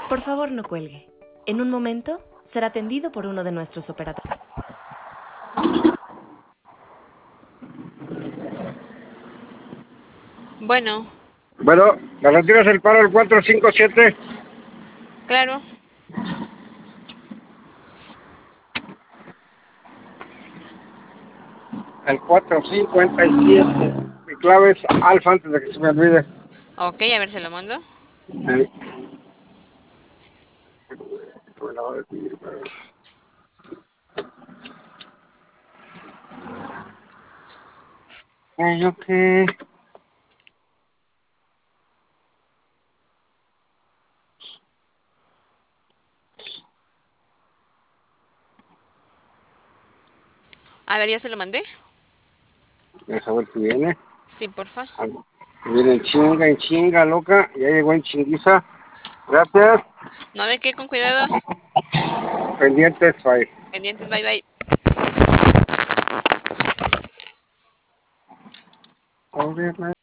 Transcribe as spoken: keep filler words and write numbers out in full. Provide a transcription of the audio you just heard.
Por favor, no cuelgue. En un momento será atendido por uno de nuestros operadores. Bueno, Bueno, ¿me retiras el paro el cuatro cinco siete? claro. El cuatro cincuenta y siete. Mi clave es alfa antes de que se me olvide. Ok, a ver, se lo mando. Sí. Ay, ok. A ver, ya se lo mandé. Deja ver si viene. Sí, porfa. Ah, viene en chinga, en chinga, loca. Ya llegó en chinguiza. Gracias. No, de qué, con cuidado. Pendientes, bye. Pendientes, bye bye. Obviamente.